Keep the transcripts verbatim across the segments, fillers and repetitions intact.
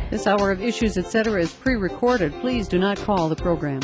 This hour of Issues, et cetera is pre-recorded. Please do not call the program.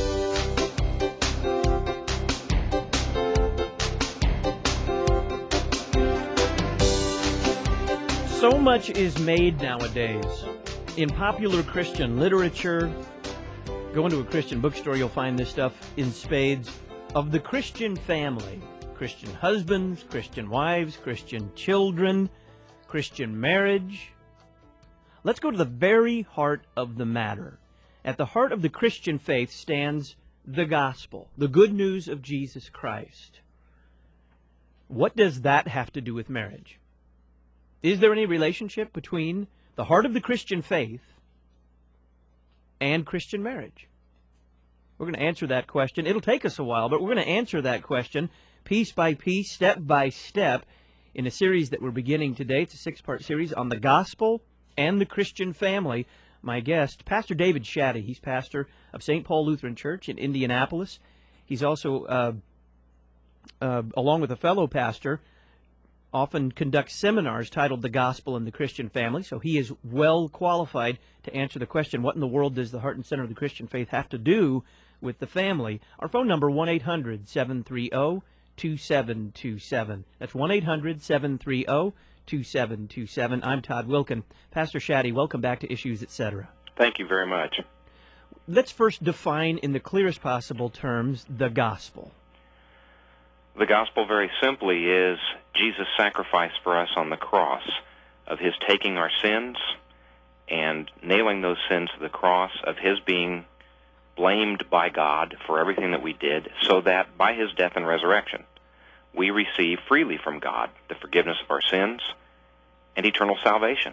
So much is made nowadays in popular Christian literature. Go into a Christian bookstore, you'll find this stuff in spades, of the Christian family. Christian husbands, Christian wives, Christian children, Christian marriage. Let's go to the very heart of the matter. At the heart of the Christian faith stands the gospel, the good news of Jesus Christ. What does that have to do with marriage? Is there any relationship between the heart of the Christian faith and Christian marriage? We're going to answer that question. It'll take us a while, but we're going to answer that question piece by piece, step by step, in a series that we're beginning today. It's a six-part series on the gospel and the Christian family. My guest, Pastor David Shaddy. He's pastor of Saint Paul Lutheran Church in Indianapolis. He's also, uh, uh, along with a fellow pastor, often conducts seminars titled The Gospel and the Christian Family, so he is well qualified to answer the question, what in the world does the heart and center of the Christian faith have to do with the family? Our phone number, one eight hundred, seven three zero, two seven two seven. That's one eight hundred, seven three zero, two seven two seven. I'm Todd Wilken. Pastor Shaddy, welcome back to Issues, et cetera. Thank you very much. Let's first define in the clearest possible terms the gospel. The gospel, very simply, is Jesus' sacrifice for us on the cross, of his taking our sins and nailing those sins to the cross, of his being blamed by God for everything that we did, so that by his death and resurrection, we receive freely from God the forgiveness of our sins and eternal salvation.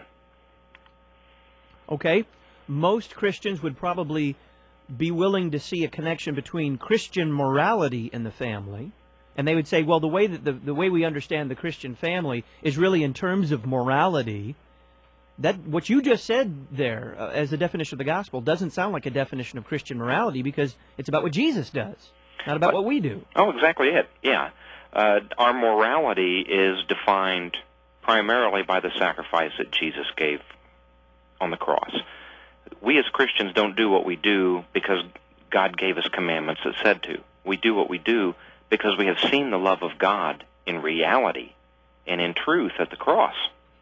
Okay. Most Christians would probably be willing to see a connection between Christian morality in the family. And they would say, well, the way that the, the way we understand the Christian family is really in terms of morality. That what you just said there uh, as a definition of the gospel doesn't sound like a definition of Christian morality, because it's about what Jesus does, not about what, what we do. Oh, exactly it. Yeah. Uh, our morality is defined primarily by the sacrifice that Jesus gave on the cross. We as Christians don't do what we do because God gave us commandments that said to. We do what we do because we have seen the love of God in reality and in truth at the cross.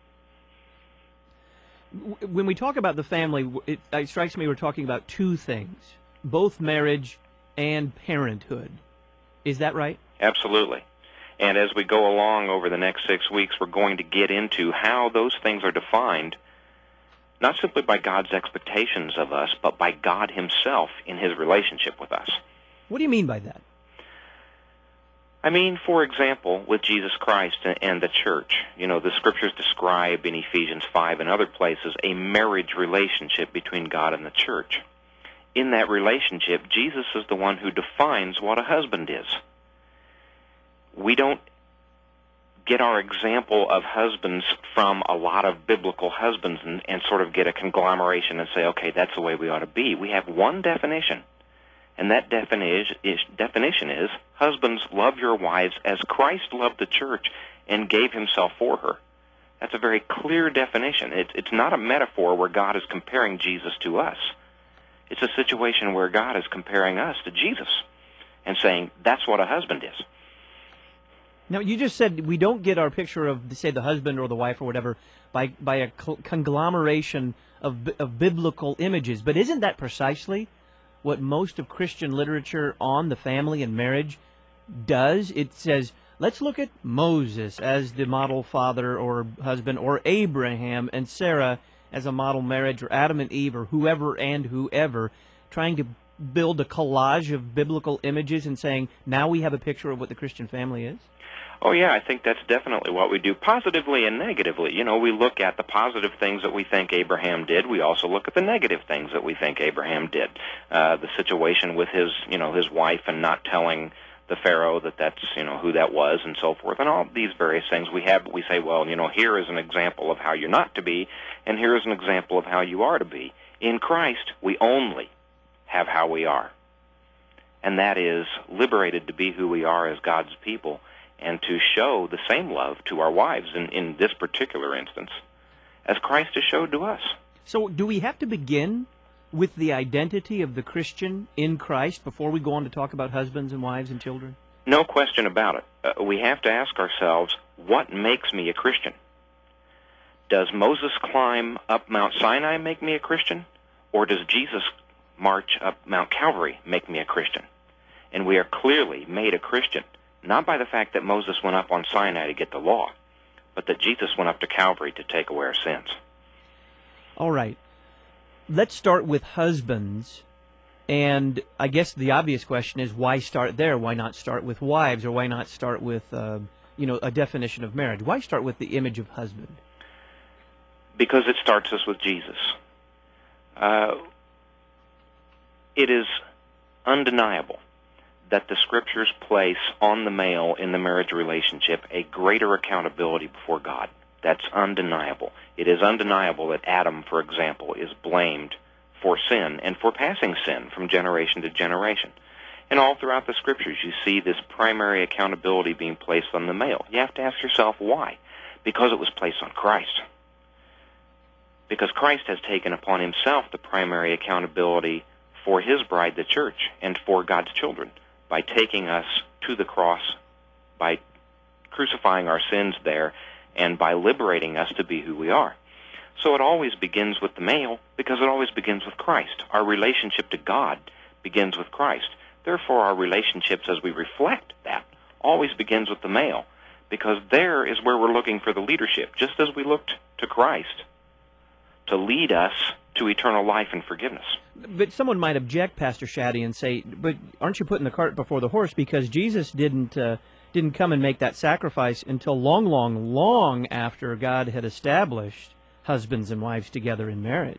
When we talk about the family, it, it strikes me we're talking about two things, both marriage and parenthood. Is that right? Absolutely. And as we go along over the next six weeks, we're going to get into how those things are defined, not simply by God's expectations of us, but by God himself in his relationship with us. What do you mean by that? I mean, for example, with Jesus Christ and the church, you know, the scriptures describe in Ephesians five and other places a marriage relationship between God and the church. In that relationship, Jesus is the one who defines what a husband is. We don't get our example of husbands from a lot of biblical husbands and, and sort of get a conglomeration and say, okay, that's the way we ought to be. We have one definition. And that definition is, definition is, husbands, love your wives as Christ loved the church and gave himself for her. That's a very clear definition. It, it's not a metaphor where God is comparing Jesus to us. It's a situation where God is comparing us to Jesus and saying, that's what a husband is. Now, you just said we don't get our picture of, say, the husband or the wife or whatever by, by a conglomeration of, of biblical images. But isn't that precisely what most of Christian literature on the family and marriage does? It says, let's look at Moses as the model father or husband, or Abraham and Sarah as a model marriage, or Adam and Eve, or whoever and whoever, trying to build a collage of biblical images and saying, now we have a picture of what the Christian family is? Oh, yeah, I think that's definitely what we do, positively and negatively. You know, we look at the positive things that we think Abraham did. We also look at the negative things that we think Abraham did. Uh, the situation with his, you know, his wife and not telling the Pharaoh that that's, you know, who that was and so forth, and all these various things we have. We say, well, you know, here is an example of how you're not to be, and here is an example of how you are to be. In Christ, we only have how we are, and that is liberated to be who we are as God's people, and to show the same love to our wives in, in this particular instance as Christ has showed to us. So do we have to begin with the identity of the Christian in Christ before we go on to talk about husbands and wives and children? No question about it. Uh, we have to ask ourselves, what makes me a Christian? Does Moses climb up Mount Sinai make me a Christian? Or does Jesus march up Mount Calvary make me a Christian? And we are clearly made a Christian, not by the fact that Moses went up on Sinai to get the law, but that Jesus went up to Calvary to take away our sins. All right. Let's start with husbands. And I guess the obvious question is, why start there? Why not start with wives? Or why not start with, uh, you know, a definition of marriage? Why start with the image of husband? Because it starts us with Jesus. Uh, it is undeniable that the Scriptures place on the male in the marriage relationship a greater accountability before God. That's undeniable. It is undeniable that Adam, for example, is blamed for sin and for passing sin from generation to generation. And all throughout the Scriptures you see this primary accountability being placed on the male. You have to ask yourself why. Because it was placed on Christ. Because Christ has taken upon himself the primary accountability for his bride, the church, and for God's children, by taking us to the cross, by crucifying our sins there, and by liberating us to be who we are. So it always begins with the male, because it always begins with Christ. Our relationship to God begins with Christ. Therefore, our relationships as we reflect that always begins with the male, because there is where we're looking for the leadership, just as we looked to Christ to lead us to eternal life and forgiveness. But someone might object, Pastor Shaddy, and say, but aren't you putting the cart before the horse? Because Jesus didn't uh, didn't come and make that sacrifice until long, long, long after God had established husbands and wives together in marriage.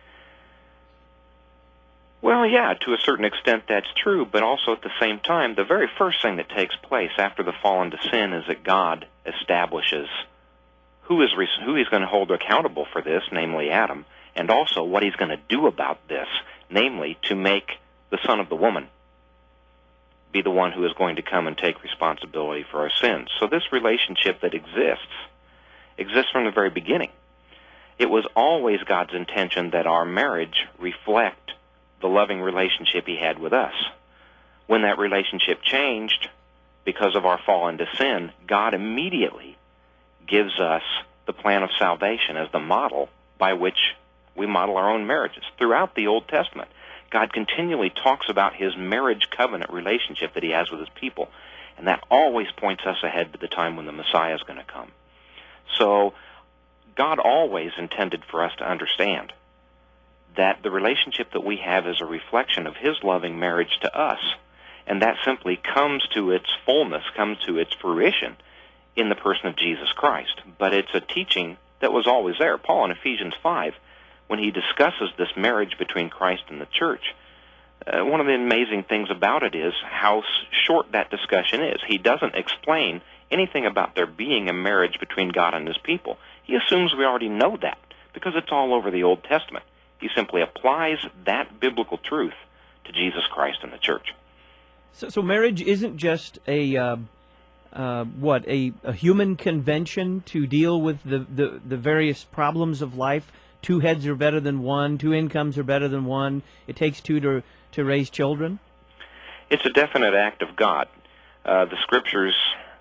Well, yeah, to a certain extent that's true, but also at the same time, the very first thing that takes place after the fall into sin is that God establishes who is who he's going to hold accountable for this, namely Adam, and also what he's going to do about this, namely to make the son of the woman be the one who is going to come and take responsibility for our sins. So this relationship that exists, exists from the very beginning. It was always God's intention that our marriage reflect the loving relationship he had with us. When that relationship changed because of our fall into sin, God immediately gives us the plan of salvation as the model by which we model our own marriages. Throughout the Old Testament, God continually talks about his marriage covenant relationship that he has with his people, and that always points us ahead to the time when the Messiah is going to come. So God always intended for us to understand that the relationship that we have is a reflection of his loving marriage to us, and that simply comes to its fullness, comes to its fruition in the person of Jesus Christ. But it's a teaching that was always there. Paul in Ephesians five, when he discusses this marriage between Christ and the church, uh, one of the amazing things about it is how short that discussion is. He doesn't explain anything about there being a marriage between God and his people. He assumes we already know that because it's all over the Old Testament. He simply applies that biblical truth to Jesus Christ and the church. So, so marriage isn't just a uh, uh, what a, a human convention to deal with the, the, the various problems of life. Two heads are better than one. Two incomes are better than one. It takes two to to raise children. It's a definite act of God. Uh, the Scriptures,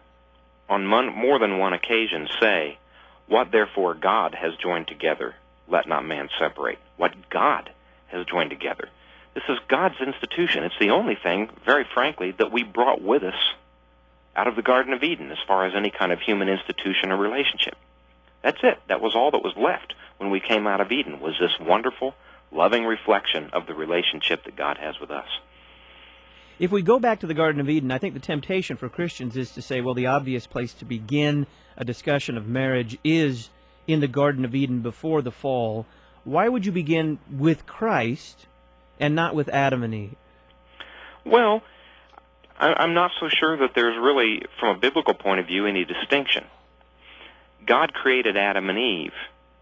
on mon- more than one occasion, say, "What therefore God has joined together, let not man separate." What God has joined together. This is God's institution. It's the only thing, very frankly, that we brought with us out of the Garden of Eden as far as any kind of human institution or relationship. That's it. That was all that was left when we came out of Eden, was this wonderful, loving reflection of the relationship that God has with us. If we go back to the Garden of Eden, I think the temptation for Christians is to say, well, the obvious place to begin a discussion of marriage is in the Garden of Eden before the fall. Why would you begin with Christ and not with Adam and Eve? Well, I'm not so sure that there's really, from a biblical point of view, any distinction. God created Adam and Eve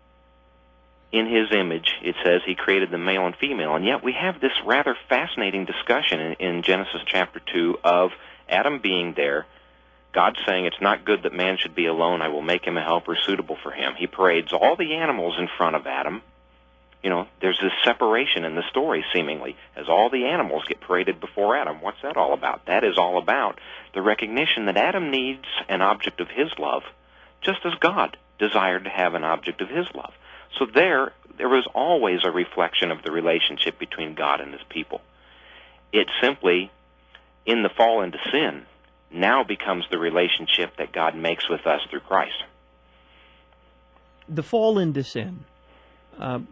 in his image. It says he created them male and female, and yet we have this rather fascinating discussion in, in Genesis chapter two of Adam being there, God saying, "It's not good that man should be alone. I will make him a helper suitable for him." He parades all the animals in front of Adam, You know, there's this separation in the story, seemingly, as all the animals get paraded before Adam. What's that all about? That is all about the recognition that Adam needs an object of his love, just as God desired to have an object of his love. So there, there was always a reflection of the relationship between God and his people. It simply, in the fall into sin, now becomes the relationship that God makes with us through Christ. The fall into sin. Uh,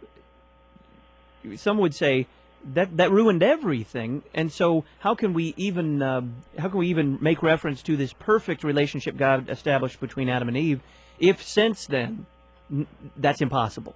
some would say that that ruined everything, and so how can we even uh, how can we even make reference to this perfect relationship God established between Adam and Eve if since then n- that's impossible?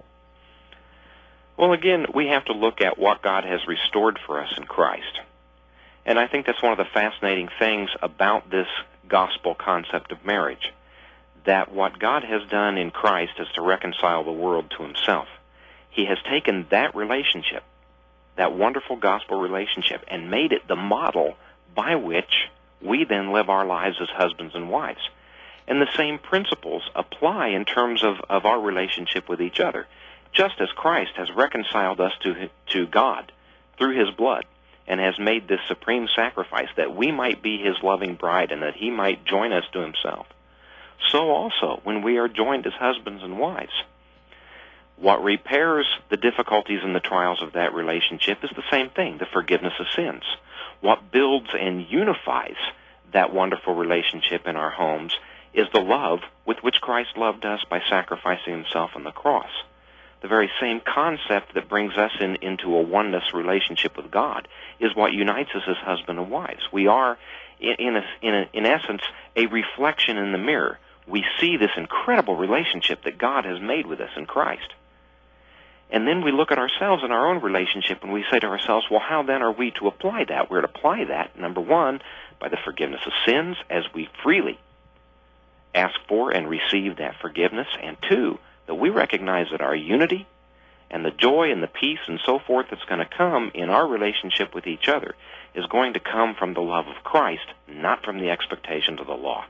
Well, again, we have to look at what God has restored for us in Christ. And I think that's one of the fascinating things about this gospel concept of marriage, that what God has done in Christ is to reconcile the world to himself. He has taken that relationship, that wonderful gospel relationship, and made it the model by which we then live our lives as husbands and wives. And the same principles apply in terms of, of our relationship with each other. Just as Christ has reconciled us to, to God through his blood and has made this supreme sacrifice that we might be his loving bride and that he might join us to himself, so also when we are joined as husbands and wives, what repairs the difficulties and the trials of that relationship is the same thing, the forgiveness of sins. What builds and unifies that wonderful relationship in our homes is the love with which Christ loved us by sacrificing himself on the cross. The very same concept that brings us in, into a oneness relationship with God is what unites us as husband and wives. We are, in, in, a, in, a, in essence, a reflection in the mirror. We see this incredible relationship that God has made with us in Christ. And then we look at ourselves in our own relationship and we say to ourselves, well, how then are we to apply that? We're to apply that, number one, by the forgiveness of sins as we freely ask for and receive that forgiveness, and two, that we recognize that our unity and the joy and the peace and so forth that's going to come in our relationship with each other is going to come from the love of Christ, not from the expectations of the law.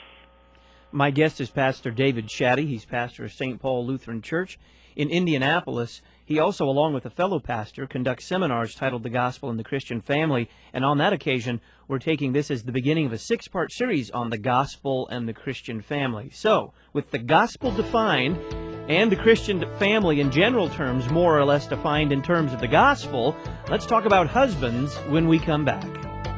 My guest is Pastor David Shaddy. He's pastor of Saint Paul Lutheran Church in Indianapolis. He also, along with a fellow pastor, conducts seminars titled The Gospel in the Christian Family, and on that occasion, we're taking this as the beginning of a six-part series on the gospel and the Christian family. So, with the gospel defined, and the Christian family in general terms more or less defined in terms of the gospel, let's talk about husbands when we come back.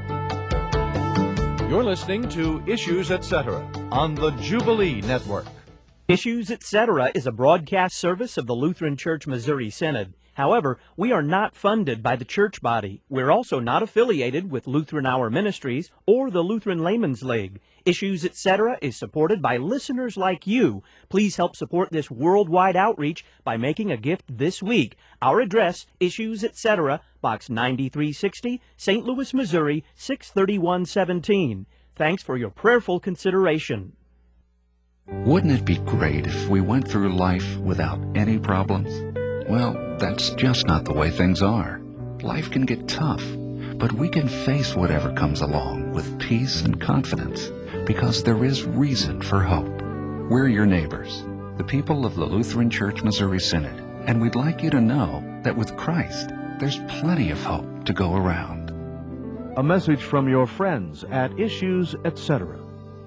You're listening to Issues Etc. on the Jubilee Network. Issues Etc. is a broadcast service of the Lutheran Church Missouri Synod. However, we are not funded by the church body. We're also not affiliated with Lutheran Hour Ministries or the Lutheran Layman's League. Issues Etc. is supported by listeners like you. Please help support this worldwide outreach by making a gift this week. Our address, Issues Etc., Box ninety-three sixty, Saint Louis, Missouri, six thirty-one seventeen. Thanks for your prayerful consideration. Wouldn't it be great if we went through life without any problems? Well, that's just not the way things are. Life can get tough, but we can face whatever comes along with peace and confidence, because there is reason for hope. We're your neighbors, the people of the Lutheran Church Missouri Synod, and we'd like you to know that with Christ, there's plenty of hope to go around. A message from your friends at Issues Etc.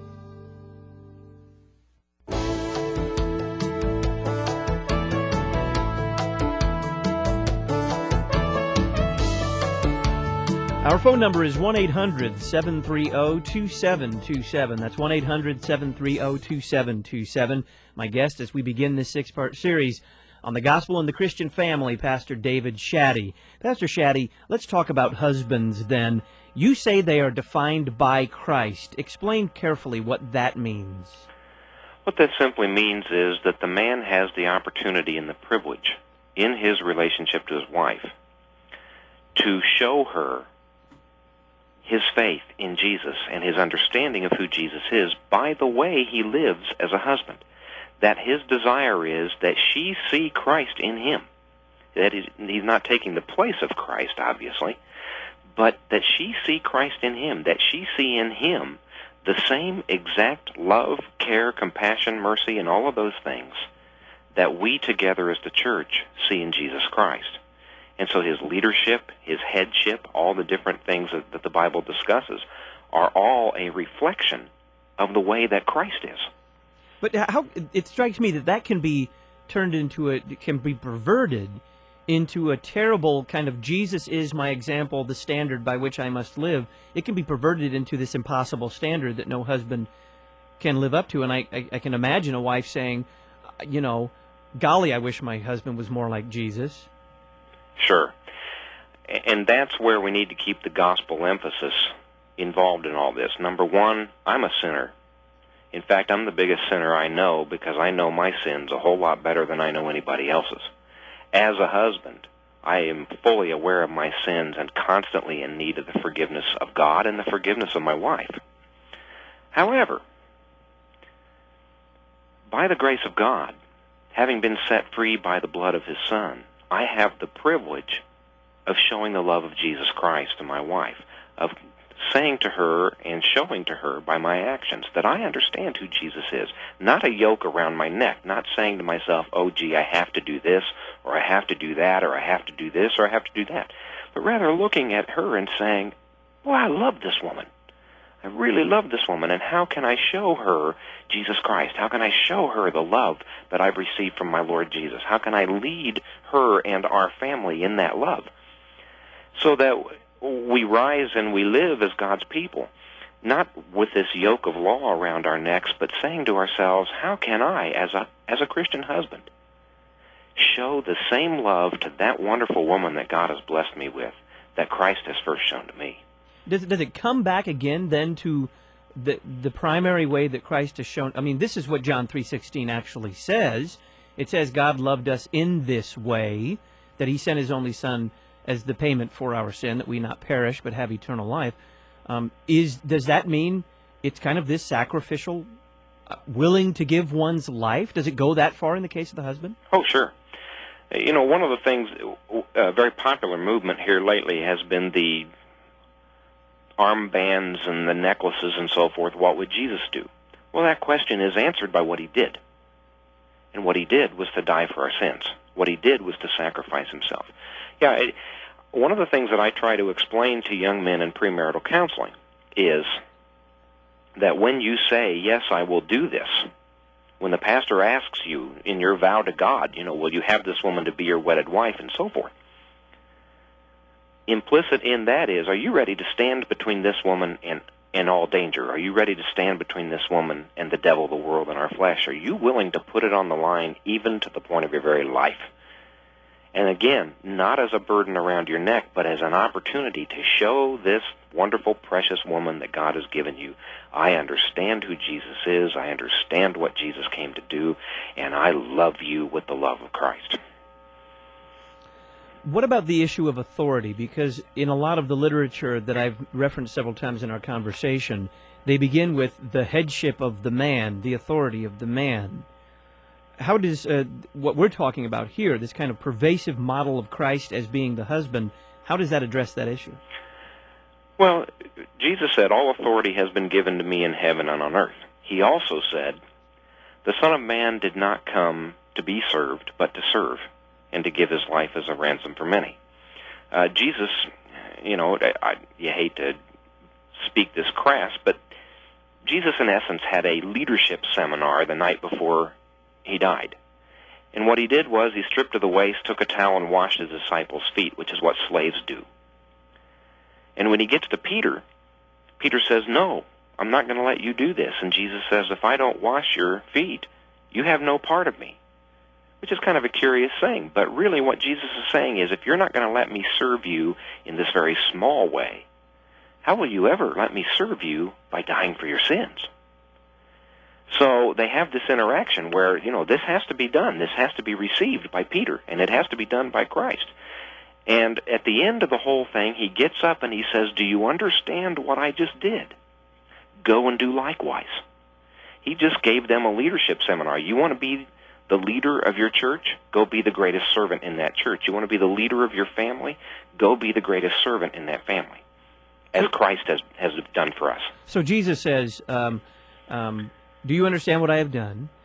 Our phone number is one eight hundred, seven three zero, two seven two seven. That's one eight hundred, seven three zero, two seven two seven. My guest as we begin this six-part series on the gospel and the Christian family, Pastor David Shaddy. Pastor Shaddy, let's talk about husbands then. You say they are defined by Christ. Explain carefully what that means. What that simply means is that the man has the opportunity and the privilege in his relationship to his wife to show her his faith in Jesus and his understanding of who Jesus is by the way he lives as a husband. That his desire is that she see Christ in him. That is, he's not taking the place of Christ, obviously, but that she see Christ in him, that she see in him the same exact love, care, compassion, mercy, and all of those things that we together as the church see in Jesus Christ. And so his leadership, his headship, all the different things that, that the Bible discusses are all a reflection of the way that Christ is. But how it strikes me that that can be turned into a, can be perverted into a terrible kind of Jesus is my example, the standard by which I must live. It can be perverted into this impossible standard that no husband can live up to. And I, I, I can imagine a wife saying, you know, golly, I wish my husband was more like Jesus. Sure. And that's where we need to keep the gospel emphasis involved in all this. Number one, I'm a sinner. In fact, I'm the biggest sinner I know because I know my sins a whole lot better than I know anybody else's. As a husband, I am fully aware of my sins and constantly in need of the forgiveness of God and the forgiveness of my wife. However, by the grace of God, having been set free by the blood of his Son, I have the privilege of showing the love of Jesus Christ to my wife, of saying to her and showing to her by my actions that I understand who Jesus is. Not a yoke around my neck, not saying to myself, oh, gee, I have to do this, or I have to do that, or I have to do this, or I have to do that. But rather looking at her and saying, well, I love this woman. I really love this woman, and how can I show her Jesus Christ? How can I show her the love that I've received from my Lord Jesus? How can I lead her and our family in that love? So that we rise and we live as God's people, not with this yoke of law around our necks, but saying to ourselves, how can I, as a as a Christian husband, show the same love to that wonderful woman that God has blessed me with, that Christ has first shown to me? Does it, does it come back again then to the the primary way that Christ has shown? I mean, this is what John three sixteen actually says. It says God loved us in this way, that he sent his only Son as the payment for our sin, that we not perish but have eternal life. Um, is does that mean it's kind of this sacrificial, uh, willing to give one's life? Does it go that far in the case of the husband? Oh, sure. You know, one of the things, a very popular movement here lately has been the armbands and the necklaces and so forth. What would Jesus do? Well, that question is answered by what he did. And what he did was to die for our sins. What he did was to sacrifice himself. Yeah, it, one of the things that I try to explain to young men in premarital counseling is that when you say, yes, I will do this, when the pastor asks you in your vow to God, you know, will you have this woman to be your wedded wife and so forth, implicit in that is, are you ready to stand between this woman and, and all danger? Are you ready to stand between this woman and the devil, the world, and our flesh? Are you willing to put it on the line even to the point of your very life? And again, not as a burden around your neck, but as an opportunity to show this wonderful, precious woman that God has given you, I understand who Jesus is, I understand what Jesus came to do, and I love you with the love of Christ. What about the issue of authority? Because in a lot of the literature that I've referenced several times in our conversation, they begin with the headship of the man, the authority of the man. How does uh, what we're talking about here, this kind of pervasive model of Christ as being the husband, how does that address that issue? Well, Jesus said, all authority has been given to me in heaven and on earth. He also said, the Son of Man did not come to be served, but to serve, and to give his life as a ransom for many. Uh, Jesus, you know, I, I, you hate to speak this crass, but Jesus in essence had a leadership seminar the night before he died. And what he did was he stripped to the waist, took a towel, and washed his disciples' feet, which is what slaves do. And when he gets to Peter, Peter says, no, I'm not going to let you do this. And Jesus says, if I don't wash your feet, you have no part of me. Which is kind of a curious thing. But really what Jesus is saying is, if you're not going to let me serve you in this very small way, how will you ever let me serve you by dying for your sins? So they have this interaction where, you know, this has to be done. This has to be received by Peter, and it has to be done by Christ. And at the end of the whole thing, he gets up and he says, do you understand what I just did? Go and do likewise. He just gave them a leadership seminar. You want to be the leader of your church? Go be the greatest servant in that church. You want to be the leader of your family? Go be the greatest servant in that family, as Christ has, has done for us. So Jesus says, um, um, do you understand what I have done?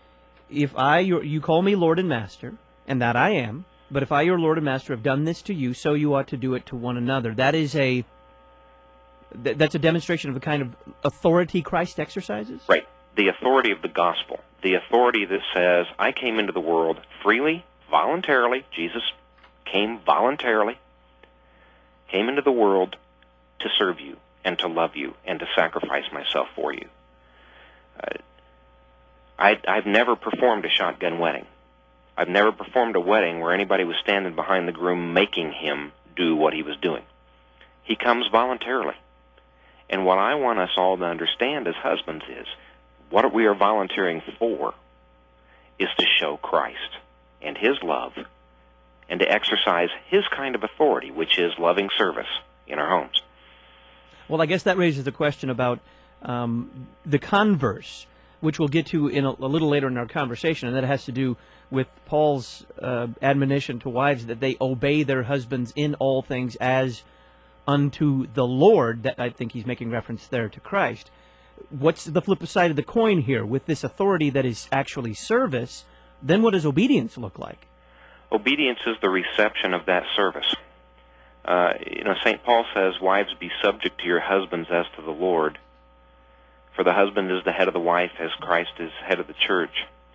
if I, your, you call me Lord and Master, and that I am, but if I, your Lord and Master, have done this to you, so you ought to do it to one another. That is a, th that's a demonstration of the kind of authority Christ exercises? Right. The authority of the gospel. The authority that says, I came into the world freely, voluntarily. Jesus came voluntarily, came into the world to serve you and to love you and to sacrifice myself for you. Uh, I, I've never performed a shotgun wedding. I've never performed a wedding where anybody was standing behind the groom making him do what he was doing. He comes voluntarily. And what I want us all to understand as husbands is, what we are volunteering for is to show Christ and His love and to exercise His kind of authority, which is loving service in our homes. Well, I guess that raises the question about um, the converse, which we'll get to in a, a little later in our conversation, and that has to do with Paul's uh, admonition to wives that they obey their husbands in all things as unto the Lord. That I think he's making reference there to Christ. What's the flip side of the coin here? With this authority that is actually service, then what does obedience look like? Obedience is the reception of that service. Uh, you know, Saint Paul says, wives, be subject to your husbands as to the Lord. For the husband is the head of the wife, as Christ is head of the church.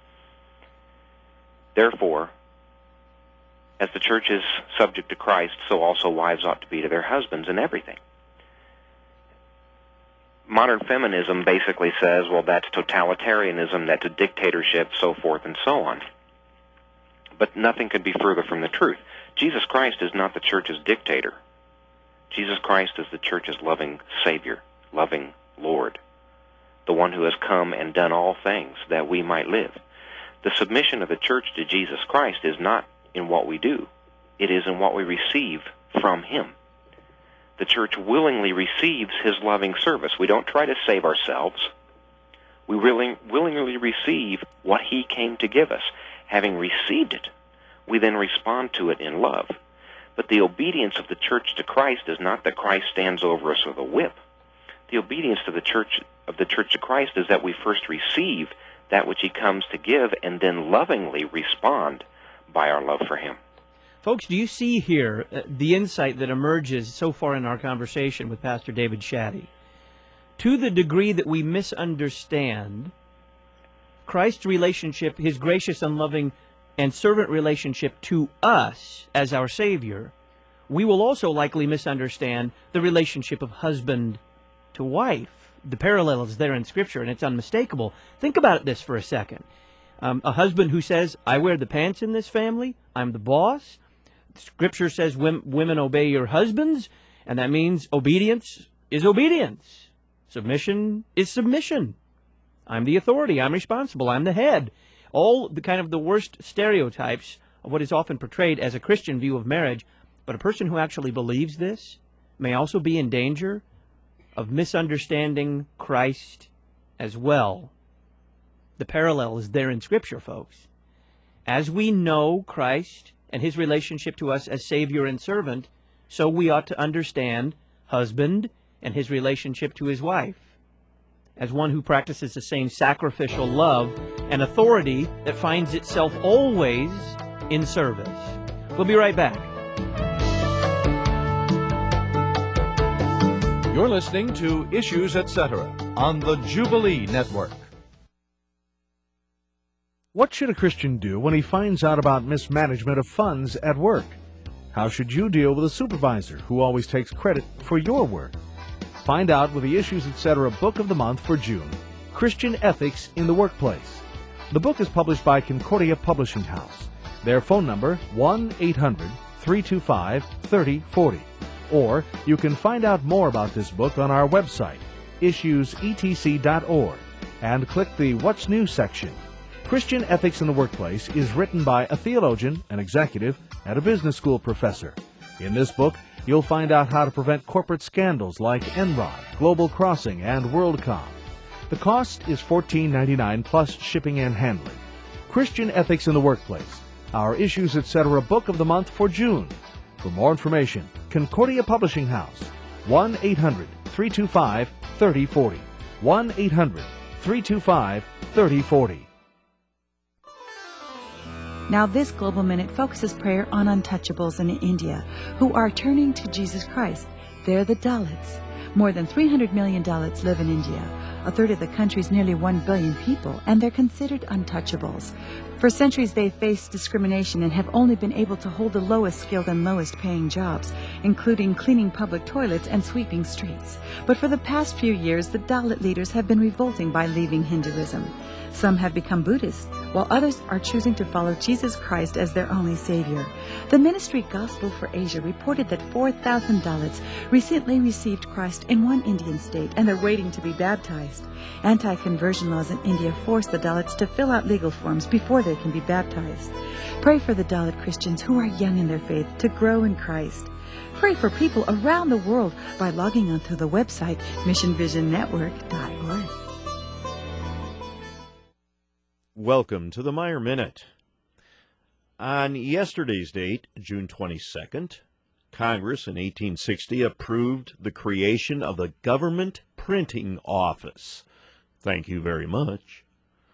Therefore, as the church is subject to Christ, so also wives ought to be to their husbands in everything. Modern feminism basically says, well, that's totalitarianism, that's a dictatorship, so forth and so on. But nothing could be further from the truth. Jesus Christ is not the church's dictator. Jesus Christ is the church's loving Savior, loving Lord, the one who has come and done all things that we might live. The submission of the church to Jesus Christ is not in what we do. It is in what we receive from Him. The church willingly receives His loving service. We don't try to save ourselves. We really, willingly receive what He came to give us. Having received it, we then respond to it in love. But the obedience of the church to Christ is not that Christ stands over us with a whip. The obedience to the church of the church to Christ is that we first receive that which He comes to give and then lovingly respond by our love for Him. Folks, do you see here uh, the insight that emerges so far in our conversation with Pastor David Shaddy? To the degree that we misunderstand Christ's relationship, His gracious and loving and servant relationship to us as our Savior, we will also likely misunderstand the relationship of husband to wife. The parallel is there in Scripture, and it's unmistakable. Think about this for a second. Um, a husband who says, I wear the pants in this family, I'm the boss. Scripture says women obey your husbands, and that means obedience is obedience. Submission is submission. I'm the authority, I'm responsible, I'm the head. All the kind of the worst stereotypes of what is often portrayed as a Christian view of marriage, but a person who actually believes this may also be in danger of misunderstanding Christ as well. The parallel is there in Scripture, folks. As we know Christ and His relationship to us as Savior and servant, so we ought to understand husband and his relationship to his wife as one who practices the same sacrificial love and authority that finds itself always in service. We'll be right back. You're listening to Issues, et cetera on the Jubilee Network. What should a Christian do when he finds out about mismanagement of funds at work? How should you deal with a supervisor who always takes credit for your work? Find out with the Issues, et cetera book of the month for June, Christian Ethics in the Workplace. The book is published by Concordia Publishing House. Their phone number, one eight hundred, three two five, three oh four oh. Or you can find out more about this book on our website, issues e t c dot org, and click the What's New section. Christian Ethics in the Workplace is written by a theologian, an executive, and a business school professor. In this book, you'll find out how to prevent corporate scandals like Enron, Global Crossing, and WorldCom. The cost is fourteen ninety-nine plus shipping and handling. Christian Ethics in the Workplace, our Issues, et cetera book of the month for June. For more information, Concordia Publishing House, one eight hundred, three two five, three oh four oh, one eight hundred, three two five, three oh four oh. Now, this Global Minute focuses prayer on untouchables in India who are turning to Jesus Christ. They're the Dalits. More than three hundred million Dalits live in India, a third of the country's nearly one billion people, and they're considered untouchables. For centuries, they've faced discrimination and have only been able to hold the lowest skilled and lowest paying jobs, including cleaning public toilets and sweeping streets. But for the past few years, the Dalit leaders have been revolting by leaving Hinduism. Some have become Buddhists, while others are choosing to follow Jesus Christ as their only savior. The ministry Gospel for Asia reported that four thousand Dalits recently received Christ in one Indian state, and they're waiting to be baptized. Anti-conversion laws in India force the Dalits to fill out legal forms before they can be baptized. Pray for the Dalit Christians who are young in their faith to grow in Christ. Pray for people around the world by logging onto the website mission vision network dot org. Welcome to the Meyer Minute. On yesterday's date, June twenty-second, Congress in eighteen sixty approved the creation of the Government Printing Office. Thank you very much.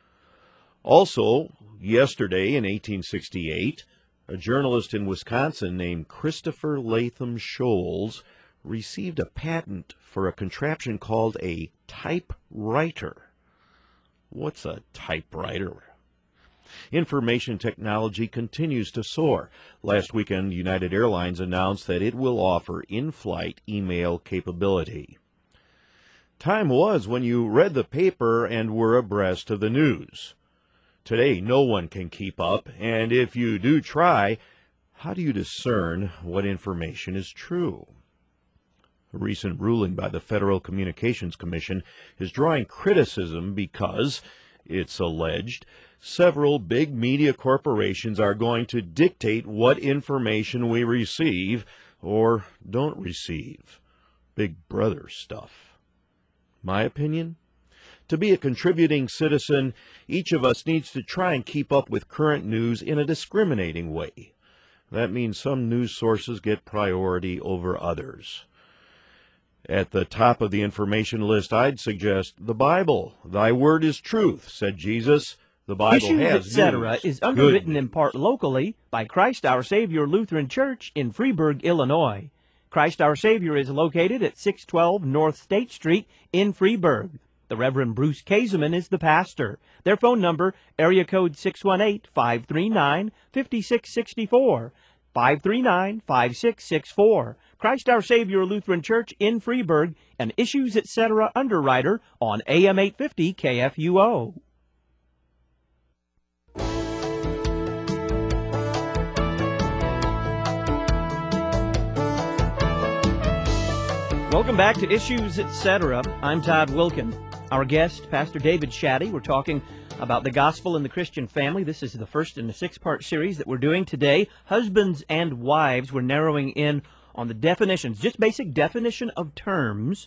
Also, yesterday in eighteen sixty-eight, a journalist in Wisconsin named Christopher Latham Scholes received a patent for a contraption called a typewriter. What's a typewriter? Information technology continues to soar. Last weekend, United Airlines announced that it will offer in-flight email capability. Time was when you read the paper and were abreast of the news. Today, no one can keep up, and if you do try, how do you discern what information is true? A recent ruling by the Federal Communications Commission is drawing criticism because, it's alleged, several big media corporations are going to dictate what information we receive or don't receive. Big brother stuff. My opinion? To be a contributing citizen, each of us needs to try and keep up with current news in a discriminating way. That means some news sources get priority over others. At the top of the information list, I'd suggest the Bible. Thy word is truth, said Jesus. The Bible Issues, has et cetera news. is underwritten Good. in part locally by Christ Our Savior Lutheran Church in Freeburg, Illinois. Christ Our Savior is located at six twelve North State Street in Freeburg. The Reverend Bruce Kaseman is the pastor. Their phone number, area code six one eight, five three nine, five six six four, five three nine, five six six four. Christ Our Savior Lutheran Church in Freeburg, an Issues, et cetera underwriter on A M eight fifty K F U O. Welcome back to Issues, et cetera. I'm Todd Wilkin. Our guest, Pastor David Shaddy. We're talking about the gospel and the Christian family. This is the first in a six-part series that we're doing today. Husbands and wives. We're narrowing in on the definitions, just basic definition of terms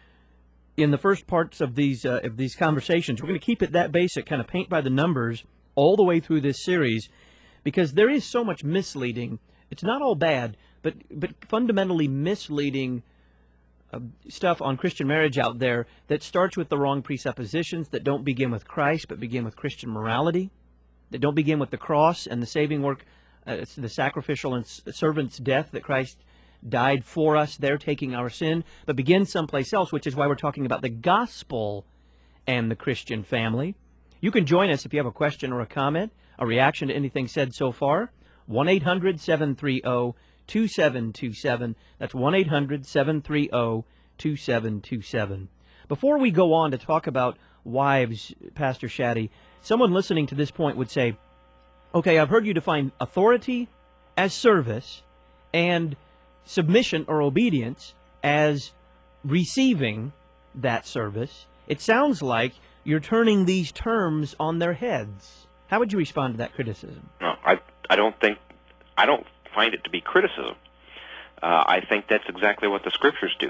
in the first parts of these uh, of these conversations. We're going to keep it that basic, kind of paint by the numbers all the way through this series, because there is so much misleading. It's not all bad, but but fundamentally misleading uh, stuff on Christian marriage out there that starts with the wrong presuppositions, that don't begin with Christ, but begin with Christian morality, that don't begin with the cross and the saving work, uh, the sacrificial and servant's death that Christ died for us there, taking our sin, but begin someplace else, which is why we're talking about the gospel and the Christian family. You can join us if you have a question or a comment, a reaction to anything said so far. one eight hundred, seven three zero, two seven two seven. That's one eight hundred, seven three zero, two seven two seven. Before we go on to talk about wives, Pastor Shaddy, someone listening to this point would say, okay, I've heard you define authority as service and submission or obedience as receiving that service. It sounds like you're turning these terms on their heads. How would you respond to that criticism? No, I I don't think I don't find it to be criticism. Uh, I think that's exactly what the Scriptures do.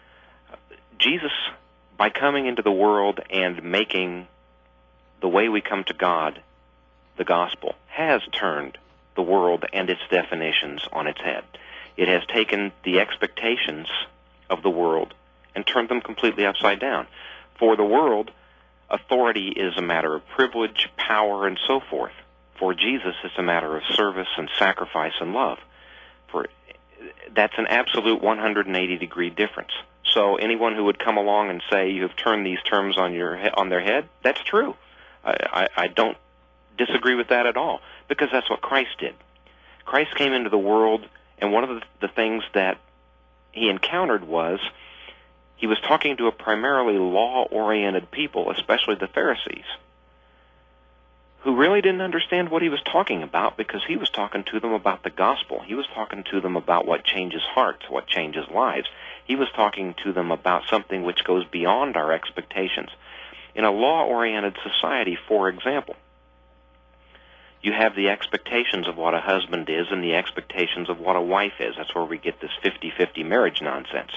Jesus, by coming into the world and making the way we come to God, the gospel, has turned the world and its definitions on its head. It has taken the expectations of the world and turned them completely upside down. For the world, authority is a matter of privilege, power, and so forth. For Jesus, it's a matter of service and sacrifice and love. For that's an absolute one hundred eighty degree difference. So anyone who would come along and say you have turned these terms on your he- on their head, that's true. I, I, I don't disagree with that at all, because that's what Christ did. Christ came into the world, and one of the, the things that he encountered was he was talking to a primarily law-oriented people, especially the Pharisees, who really didn't understand what he was talking about, because he was talking to them about the gospel. He was talking to them about what changes hearts, what changes lives. He was talking to them about something which goes beyond our expectations. In a law-oriented society, for example, you have the expectations of what a husband is and the expectations of what a wife is. That's where we get this fifty-fifty marriage nonsense.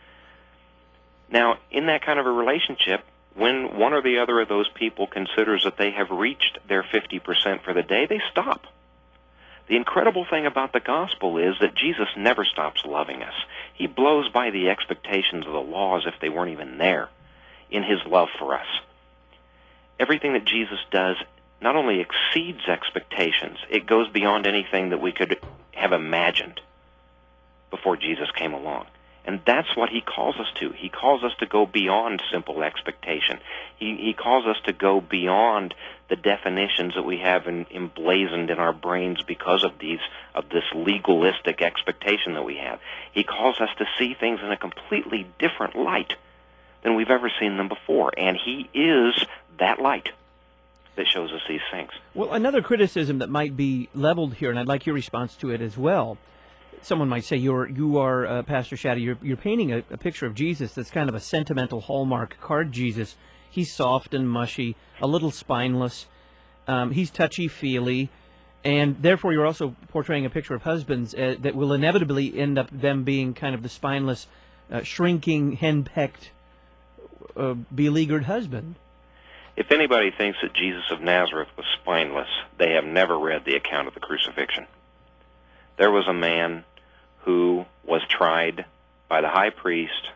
Now, in that kind of a relationship, when one or the other of those people considers that they have reached their fifty percent for the day, they stop. The incredible thing about the gospel is that Jesus never stops loving us. He blows by the expectations of the law as if they weren't even there in his love for us. Everything that Jesus does not only exceeds expectations, it goes beyond anything that we could have imagined before Jesus came along. And that's what he calls us to. He calls us to go beyond simple expectation. He, he calls us to go beyond the definitions that we have in, emblazoned in our brains because of these of this legalistic expectation that we have. He calls us to see things in a completely different light than we've ever seen them before. And he is that light that shows us these things. Well, another criticism that might be leveled here, and I'd like your response to it as well. Someone might say, you're, you are, uh, Pastor Shaddy, you're, you're painting a, a picture of Jesus that's kind of a sentimental Hallmark card Jesus. He's soft and mushy, a little spineless. Um, he's touchy-feely. And therefore, you're also portraying a picture of husbands uh, that will inevitably end up them being kind of the spineless, uh, shrinking, henpecked, uh, beleaguered husband. If anybody thinks that Jesus of Nazareth was spineless, they have never read the account of the crucifixion. There was a man who was tried by the high priest,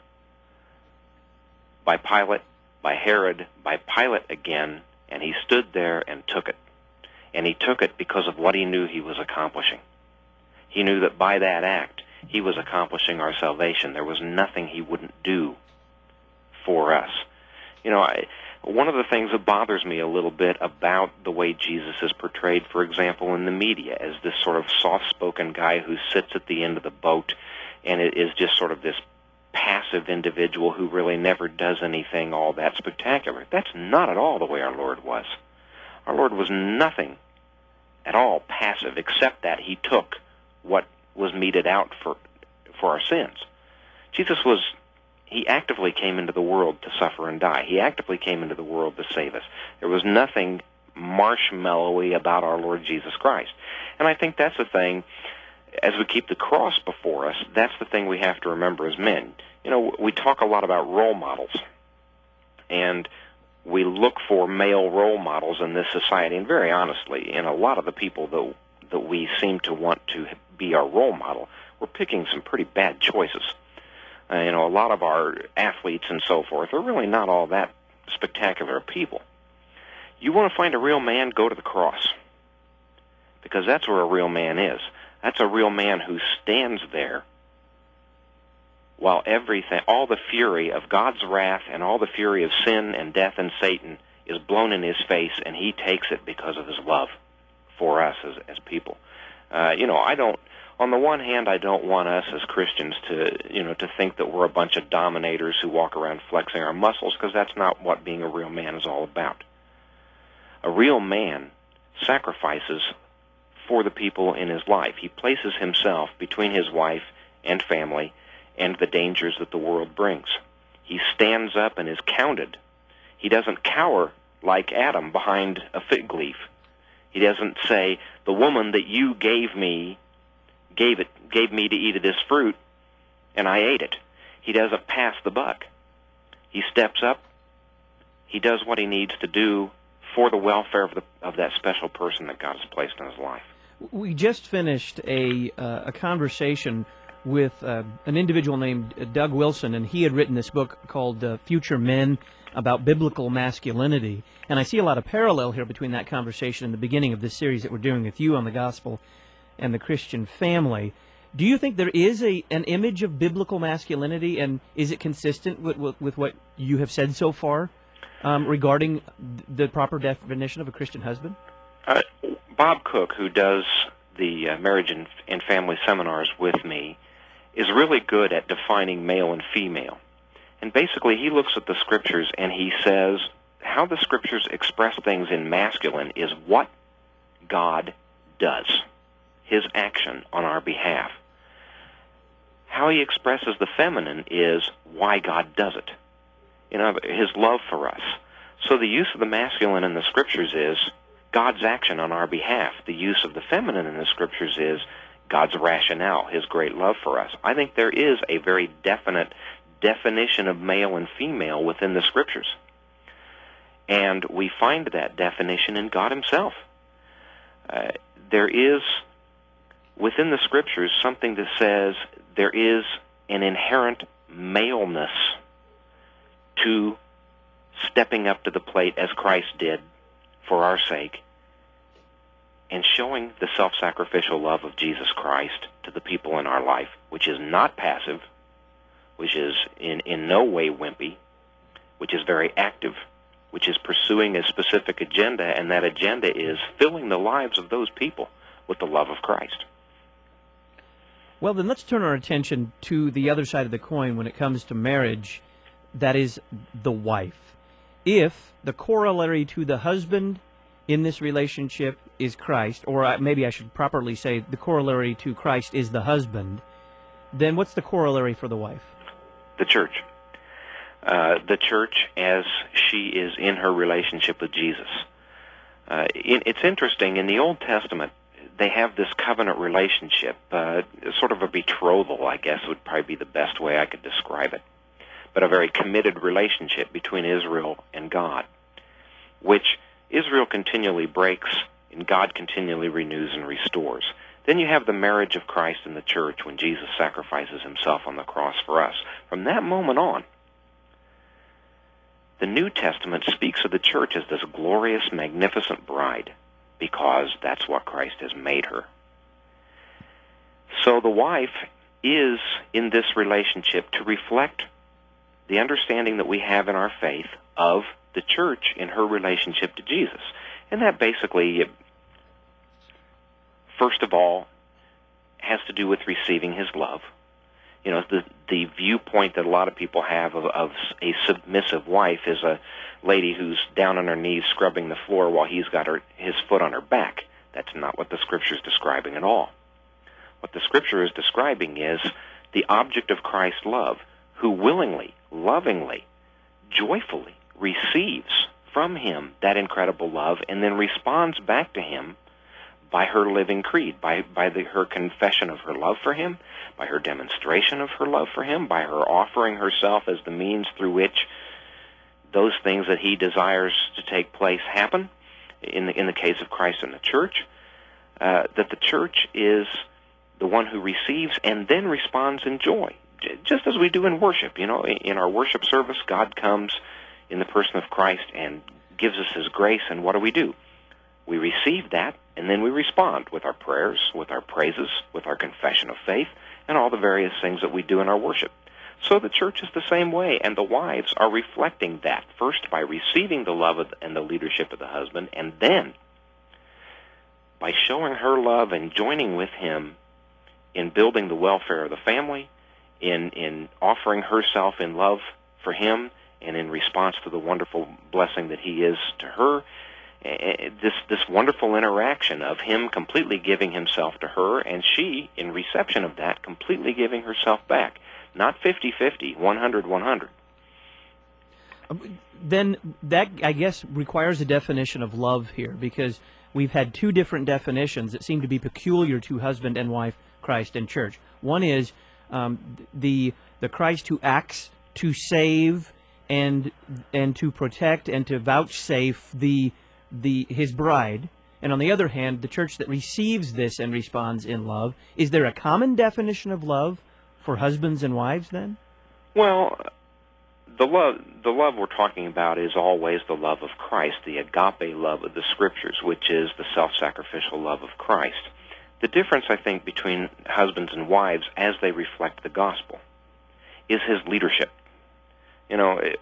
by Pilate, by Herod, by Pilate again, and he stood there and took it. And he took it because of what he knew he was accomplishing. He knew that by that act, he was accomplishing our salvation. There was nothing he wouldn't do for us. You know, I, one of the things that bothers me a little bit about the way Jesus is portrayed, for example, in the media, as this sort of soft-spoken guy who sits at the end of the boat and it is just sort of this passive individual who really never does anything all that spectacular. That's not at all the way our Lord was. Our Lord was nothing at all passive, except that he took what was meted out for for our sins. Jesus was, he actively came into the world to suffer and die. He actively came into the world to save us. There was nothing marshmallowy about our Lord Jesus Christ. And I think that's the thing, as we keep the cross before us, that's the thing we have to remember as men. You know, we talk a lot about role models, and we look for male role models in this society, and very honestly, in a lot of the people that, that we seem to want to be our role model, we're picking some pretty bad choices. Uh, you know, a lot of our athletes and so forth are really not all that spectacular people. You want to find a real man, go to the cross, because that's where a real man is. That's a real man who stands there while everything, all the fury of God's wrath and all the fury of sin and death and Satan is blown in his face, and he takes it because of his love for us as, as people. Uh, you know, I don't, on the one hand, I don't want us as Christians to, you know, to think that we're a bunch of dominators who walk around flexing our muscles, because that's not what being a real man is all about. A real man sacrifices for the people in his life. He places himself between his wife and family and the dangers that the world brings. He stands up and is counted. He doesn't cower like Adam behind a fig leaf. He doesn't say, the woman that you gave me gave it gave me to eat of this fruit, and I ate it. He doesn't pass the buck. He steps up. He does what he needs to do for the welfare of the of that special person that God has placed in his life. We just finished a uh, a conversation with uh, an individual named Doug Wilson, and he had written this book called uh, Future Men, about biblical masculinity. And I see a lot of parallel here between that conversation and the beginning of this series that we're doing with you on the gospel and the Christian family. Do you think there is a an image of biblical masculinity, and is it consistent with, with, with what you have said so far um, regarding the proper definition of a Christian husband? Uh, Bob Cook, who does the uh, marriage and, and family seminars with me, is really good at defining male and female. And basically he looks at the Scriptures and he says how the Scriptures express things in masculine is what God does, His action on our behalf. How He expresses the feminine is why God does it, you know, His love for us. So the use of the masculine in the Scriptures is God's action on our behalf. The use of the feminine in the Scriptures is God's rationale, His great love for us. I think there is a very definite definition of male and female within the Scriptures. And we find that definition in God Himself. Uh, there is, within the Scriptures, something that says there is an inherent maleness to stepping up to the plate as Christ did for our sake, and showing the self-sacrificial love of Jesus Christ to the people in our life, which is not passive, which is in, in no way wimpy, which is very active, which is pursuing a specific agenda, and that agenda is filling the lives of those people with the love of Christ. Well, then let's turn our attention to the other side of the coin when it comes to marriage, that is the wife. If the corollary to the husband in this relationship is Christ, or maybe I should properly say the corollary to Christ is the husband, then what's the corollary for the wife? The church. Uh, the church as she is in her relationship with Jesus. Uh, it, it's interesting, in the Old Testament, they have this covenant relationship, uh, sort of a betrothal, I guess would probably be the best way I could describe it, but a very committed relationship between Israel and God, which Israel continually breaks and God continually renews and restores. Then you have the marriage of Christ and the church when Jesus sacrifices Himself on the cross for us. From that moment on, the New Testament speaks of the church as this glorious, magnificent bride, because that's what Christ has made her. So the wife is in this relationship to reflect the understanding that we have in our faith of the church in her relationship to Jesus. And that basically, first of all, has to do with receiving His love. You know, the the viewpoint that a lot of people have of, of a submissive wife is a lady who's down on her knees scrubbing the floor while he's got her his foot on her back. That's not what the Scripture is describing at all. What the Scripture is describing is the object of Christ's love, who willingly, lovingly, joyfully receives from Him that incredible love and then responds back to Him by her living creed, by, by the, her confession of her love for Him, by her demonstration of her love for Him, by her offering herself as the means through which those things that He desires to take place happen, in the, in the case of Christ and the church, uh, that the church is the one who receives and then responds in joy, just as we do in worship. You know, in our worship service, God comes in the person of Christ and gives us His grace, and what do we do? We receive that, and then we respond with our prayers, with our praises, with our confession of faith, and all the various things that we do in our worship. So the church is the same way, and the wives are reflecting that, first by receiving the love of, and the leadership of the husband, and then by showing her love and joining with him in building the welfare of the family, in, in offering herself in love for him, and in response to the wonderful blessing that he is to her. This this wonderful interaction of him completely giving himself to her, and she, in reception of that, completely giving herself back. Not fifty-fifty, one hundred one hundred. Then that, I guess, requires a definition of love here, because we've had two different definitions that seem to be peculiar to husband and wife, Christ and church. One is um, the the Christ who acts to save and and to protect and to vouchsafe the the his bride, and on the other hand, the church that receives this and responds in love. Is there a common definition of love for husbands and wives then? Well, the love the love we're talking about is always the love of Christ, the agape love of the Scriptures, which is the self-sacrificial love of Christ. The difference, I think, between husbands and wives as they reflect the gospel is his leadership. You know, it,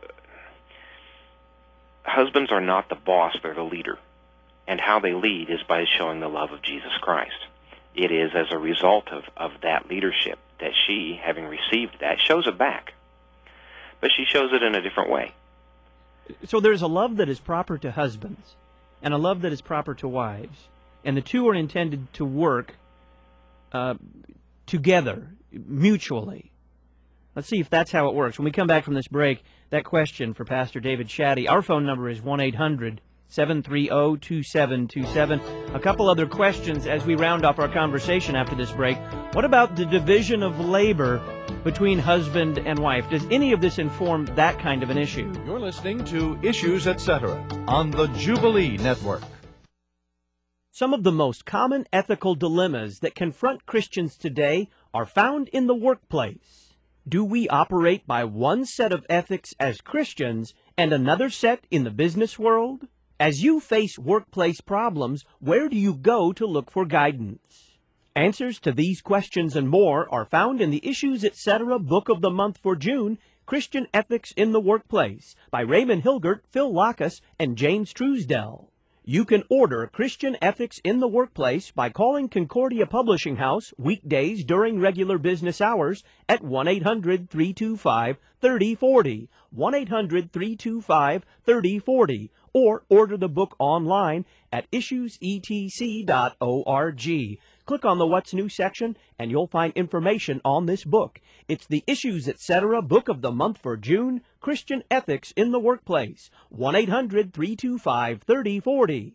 husbands are not the boss, they're the leader. And how they lead is by showing the love of Jesus Christ. It is as a result of, of that leadership that she, having received that, shows it back. But she shows it in a different way. So there's a love that is proper to husbands and a love that is proper to wives. And the two are intended to work uh, together, mutually. Let's see if that's how it works. When we come back from this break, that question for Pastor David Shaddy. Our phone number is one eight hundred seven three zero two seven two seven. A couple other questions as we round off our conversation after this break. What about the division of labor between husband and wife? Does any of this inform that kind of an issue? You're listening to Issues, et cetera on the Jubilee Network. Some of the most common ethical dilemmas that confront Christians today are found in the workplace. Do we operate by one set of ethics as Christians and another set in the business world? As you face workplace problems, where do you go to look for guidance? Answers to these questions and more are found in the Issues, et cetera Book of the Month for June, Christian Ethics in the Workplace, by Raymond Hilgert, Phil Lackas, and James Truesdell. You can order Christian Ethics in the Workplace by calling Concordia Publishing House weekdays during regular business hours at one eight hundred three two five three zero four zero, one eight hundred three two five three zero four zero, or order the book online at issues e t c dot org. Click on the What's New section and you'll find information on this book. It's the Issues, et cetera Book of the Month for June, Christian Ethics in the Workplace, one eight hundred three two five three zero four zero.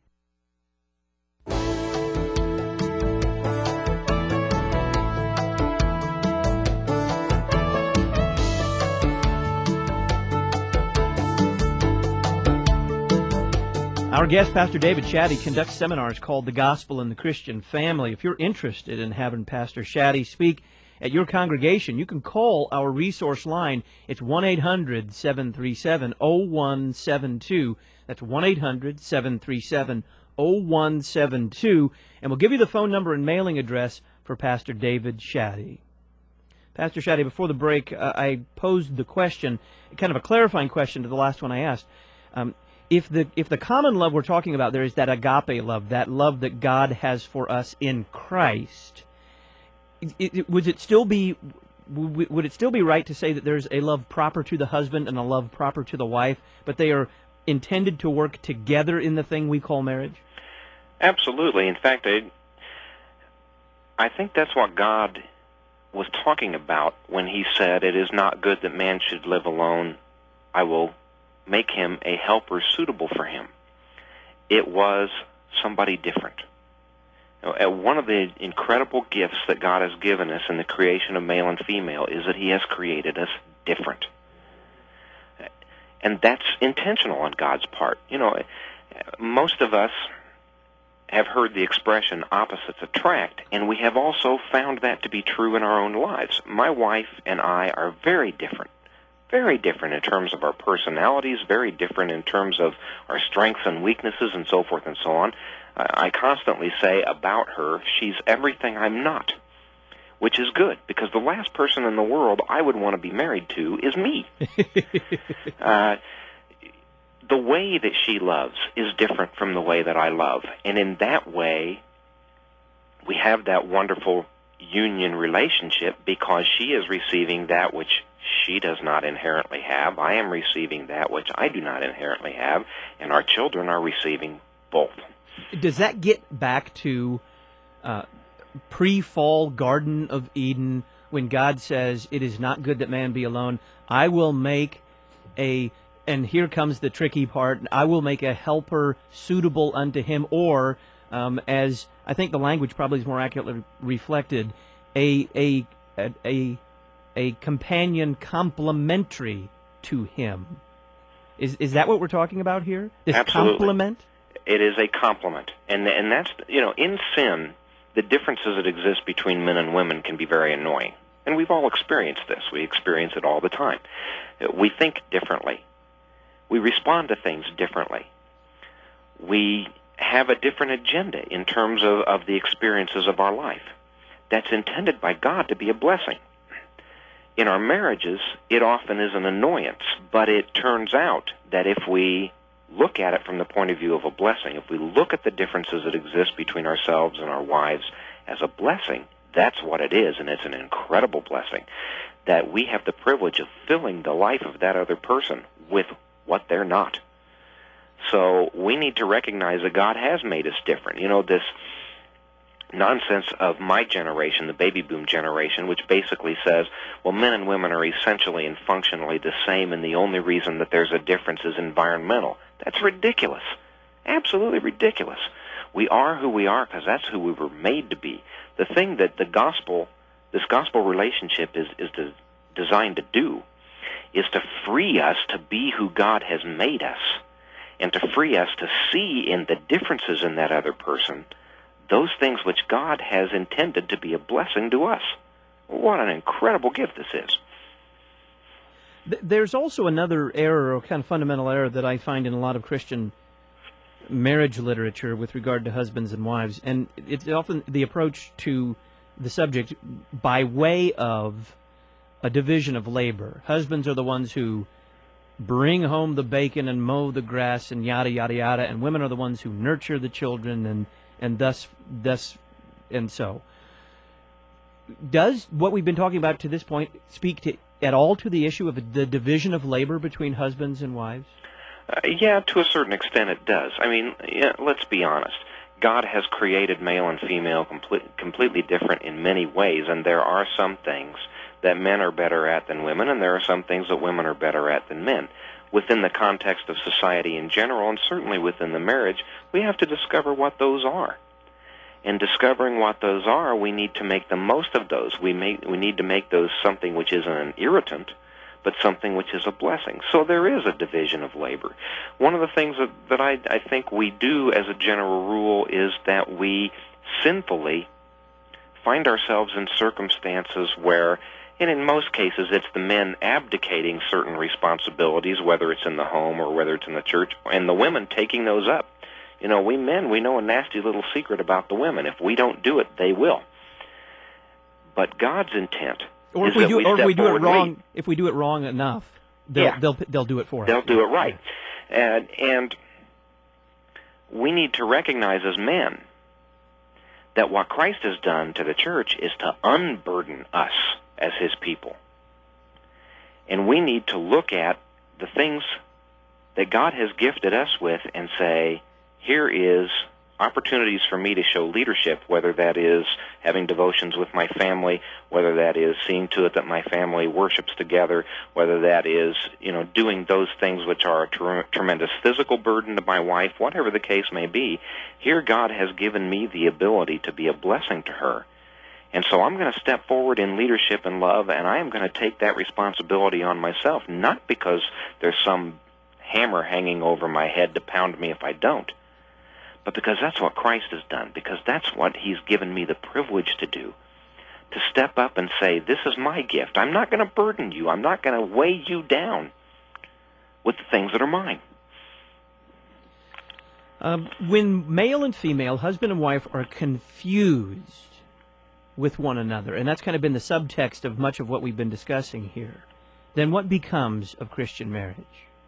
Our guest, Pastor David Shaddy, conducts seminars called The Gospel in the Christian Family. If you're interested in having Pastor Shaddy speak at your congregation, you can call our resource line. It's one eight hundred seven three seven zero one seven two. That's one eight hundred seven three seven zero one seven two. And we'll give you the phone number and mailing address for Pastor David Shaddy. Pastor Shaddy, before the break, uh, I posed the question, kind of a clarifying question to the last one I asked. Um, If the if the common love we're talking about there is that agape love, that love that God has for us in Christ, it, it, would it still be would it still be right to say that there's a love proper to the husband and a love proper to the wife, but they are intended to work together in the thing we call marriage? Absolutely. In fact, I, I think that's what God was talking about when he said, "It is not good that man should live alone. I will make him a helper suitable for him." It was somebody different. You know, one of the incredible gifts that God has given us in the creation of male and female is that he has created us different. And that's intentional on God's part. You know, most of us have heard the expression opposites attract, and we have also found that to be true in our own lives. My wife and I are very different. Very different in terms of our personalities, very different in terms of our strengths and weaknesses and so forth and so on. Uh, I constantly say about her, she's everything I'm not, which is good, because the last person in the world I would want to be married to is me. uh, the way that she loves is different from the way that I love, and in that way, we have that wonderful union relationship because she is receiving that which she does not inherently have. I am receiving that which I do not inherently have, and our children are receiving both. Does that get back to uh, pre-fall Garden of Eden when God says, "It is not good that man be alone. I will make a," and here comes the tricky part, "I will make a helper suitable unto him," or um, as I think the language probably is more accurately reflected, a a a, a a companion complementary to him. Is is that what we're talking about here? This Absolutely. complement? It is a complement. And and that's, you know, in sin, the differences that exist between men and women can be very annoying. And we've all experienced this. We experience it all the time. We think differently. We respond to things differently. We have a different agenda in terms of, of the experiences of our life. That's intended by God to be a blessing. In our marriages, it often is an annoyance, but it turns out that if we look at it from the point of view of a blessing, if we look at the differences that exist between ourselves and our wives as a blessing, that's what it is, and it's an incredible blessing, that we have the privilege of filling the life of that other person with what they're not. So we need to recognize that God has made us different. You know, this nonsense of my generation, the baby boom generation, which basically says, well, men and women are essentially and functionally the same, and the only reason that there's a difference is environmental. That's ridiculous. Absolutely ridiculous. We are who we are because that's who we were made to be. The thing that the gospel, this gospel relationship is, is to, designed to do is to free us to be who God has made us, and to free us to see in the differences in that other person those things which God has intended to be a blessing to us. What an incredible gift this is. There's also another error, or kind of fundamental error, that I find in a lot of Christian marriage literature with regard to husbands and wives, and it's often the approach to the subject by way of a division of labor. Husbands are the ones who bring home the bacon and mow the grass and yada, yada, yada, and women are the ones who nurture the children and and thus, thus, and so. Does what we've been talking about to this point speak to at all to the issue of the division of labor between husbands and wives? Uh, yeah, to a certain extent it does. I mean, yeah, let's be honest. God has created male and female complete, completely different in many ways, and there are some things that men are better at than women, and there are some things that women are better at than men. Within the context of society in general, and certainly within the marriage, we have to discover what those are. In discovering what those are, we need to make the most of those. We make, we need to make those something which isn't an irritant, but something which is a blessing. So there is a division of labor. One of the things that, that I, I think we do as a general rule is that we sinfully find ourselves in circumstances where, and in most cases, it's the men abdicating certain responsibilities, whether it's in the home or whether it's in the church, and the women taking those up. You know, we men, we know a nasty little secret about the women. If we don't do it, they will. But God's intent or is if we that do, we or if step we do forward it and wrong, lead. if we do it wrong enough, they'll Yeah. they'll they'll do it for us. They'll do it right. And, and we need to recognize as men that what Christ has done to the church is to unburden us as his people. And we need to look at the things that God has gifted us with and say, here is opportunities for me to show leadership, whether that is having devotions with my family, whether that is seeing to it that my family worships together, whether that is, you know, doing those things which are a ter- tremendous physical burden to my wife, whatever the case may be. Here God has given me the ability to be a blessing to her. And so I'm going to step forward in leadership and love, and I am going to take that responsibility on myself, not because there's some hammer hanging over my head to pound me if I don't, but because that's what Christ has done, because that's what he's given me the privilege to do, to step up and say, this is my gift. I'm not going to burden you. I'm not going to weigh you down with the things that are mine. Um, when male and female, husband and wife, are confused with one another, and that's kind of been the subtext of much of what we've been discussing here, then what becomes of Christian marriage?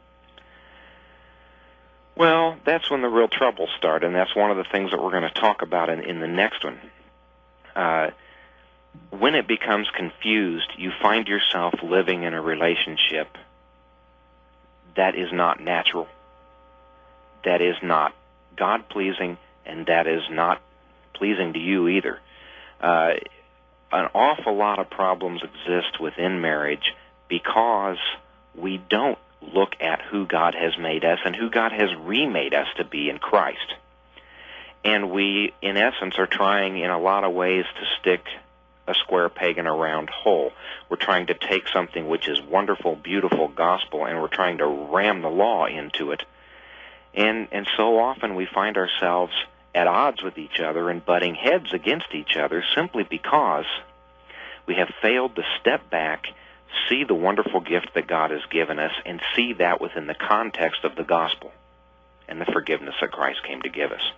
Well, that's when the real troubles start, and that's one of the things that we're going to talk about in, in the next one. Uh, when it becomes confused, you find yourself living in a relationship that is not natural, that is not God-pleasing, and that is not pleasing to you either. Uh, an awful lot of problems exist within marriage because we don't look at who God has made us and who God has remade us to be in Christ. And we, in essence, are trying in a lot of ways to stick a square peg in a round hole. We're trying to take something which is wonderful, beautiful gospel, and we're trying to ram the law into it. And, and so often we find ourselves at odds with each other and butting heads against each other simply because We have failed to step back, see the wonderful gift that God has given us, and see that within the context of the gospel and the forgiveness that Christ came to give us.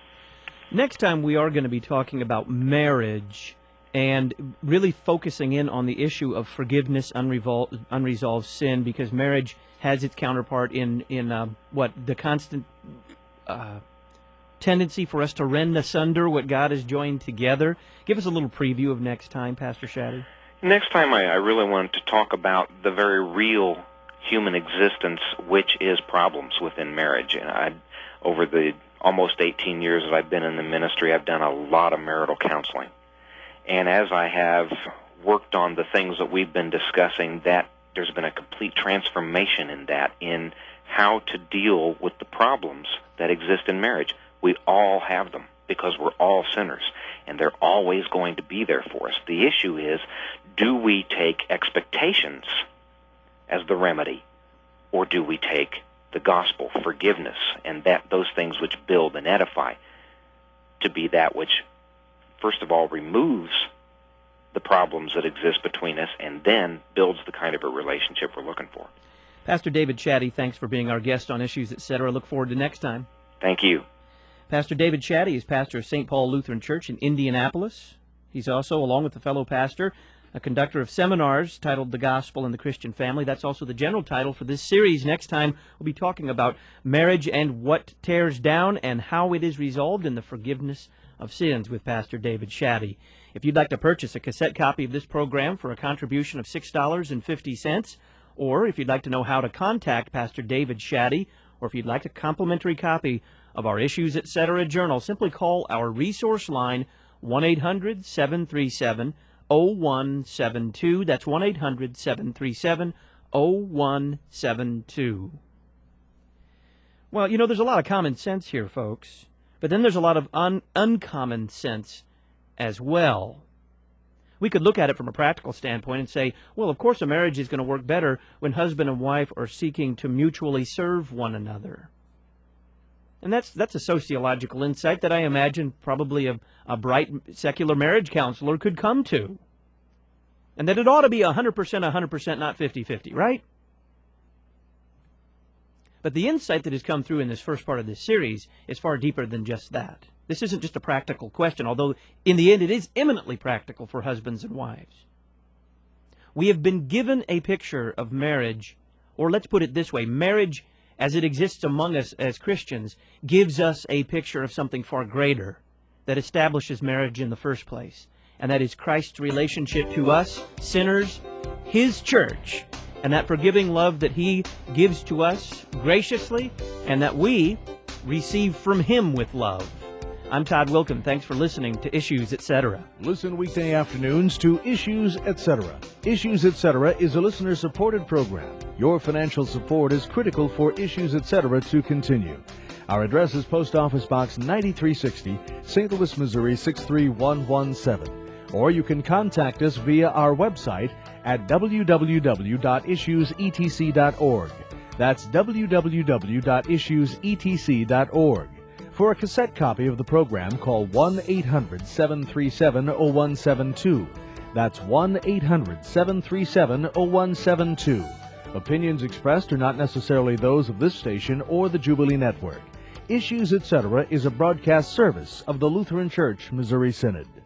Next time we are going to be talking about marriage and really focusing in on the issue of forgiveness, unrevol- unresolved sin, because marriage has its counterpart in, in uh, what, the constant uh, tendency for us to rend asunder what God has joined together. Give us a little preview of next time, Pastor Shaddy. Next time I, I really want to talk about the very real human existence, which is problems within marriage. And I, over the almost eighteen years that I've been in the ministry, I've done a lot of marital counseling. And as I have worked on the things that we've been discussing, that there's been a complete transformation in that, in how to deal with the problems that exist in marriage. We all have them because we're all sinners, and they're always going to be there for us. The issue is, do we take expectations as the remedy, or do we take the gospel, forgiveness, and that those things which build and edify to be that which, first of all, removes the problems that exist between us and then builds the kind of a relationship we're looking for. Pastor David Shaddy, thanks for being our guest on Issues, et cetera. Look forward to next time. Thank you. Pastor David Shaddy is pastor of Saint Paul Lutheran Church in Indianapolis. He's also, along with a fellow pastor, a conductor of seminars titled The Gospel and the Christian Family. That's also the general title for this series. Next time, we'll be talking about marriage and what tears down and how it is resolved in the forgiveness of sins with Pastor David Shaddy. If you'd like to purchase a cassette copy of this program for a contribution of six dollars and fifty cents, or if you'd like to know how to contact Pastor David Shaddy, or if you'd like a complimentary copy of our Issues, et cetera journal, simply call our resource line, one eight hundred, seven three seven, oh one seven two. That's one eight hundred, seven three seven, oh one seven two. Well, you know, there's a lot of common sense here, folks, but then there's a lot of un- uncommon sense as well. We could look at it from a practical standpoint and say, well, of course a marriage is going to work better when husband and wife are seeking to mutually serve one another. And that's that's a sociological insight that I imagine probably a, a bright secular marriage counselor could come to. And that it ought to be one hundred percent, one hundred percent, not fifty-fifty, right? But the insight that has come through in this first part of this series is far deeper than just that. This isn't just a practical question, although in the end it is eminently practical for husbands and wives. We have been given a picture of marriage, or let's put it this way, marriage as it exists among us as Christians gives us a picture of something far greater that establishes marriage in the first place, and that is Christ's relationship to us, sinners, His church, and that forgiving love that He gives to us graciously, and that we receive from Him with love. I'm Todd Wilkin. Thanks for listening to Issues, et cetera. Listen weekday afternoons to Issues, et cetera. Issues, et cetera is a listener-supported program. Your financial support is critical for Issues, et cetera to continue. Our address is Post Office Box ninety-three sixty, Saint Louis, Missouri six three one one seven. Or you can contact us via our website at w w w dot issues e t c dot org. That's w w w dot issues e t c dot org. For a cassette copy of the program, call one eight hundred, seven three seven, oh one seven two. That's one eight hundred, seven three seven, oh one seven two. Opinions expressed are not necessarily those of this station or the Jubilee Network. Issues, et cetera is a broadcast service of the Lutheran Church Missouri Synod.